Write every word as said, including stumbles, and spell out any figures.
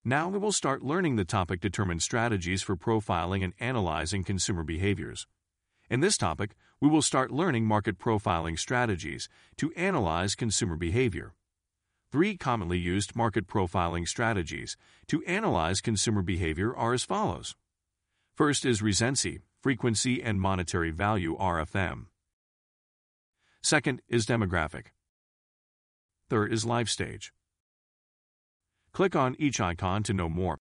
Now we will start learning the topic determined strategies for profiling and analyzing consumer behaviors. In this topic, we will start learning market profiling strategies to analyze consumer behavior. Three commonly used market profiling strategies to analyze consumer behavior are as follows. First is recency, frequency and monetary value R F M. Second is demographic. Third is life stage. Click on each icon to know more.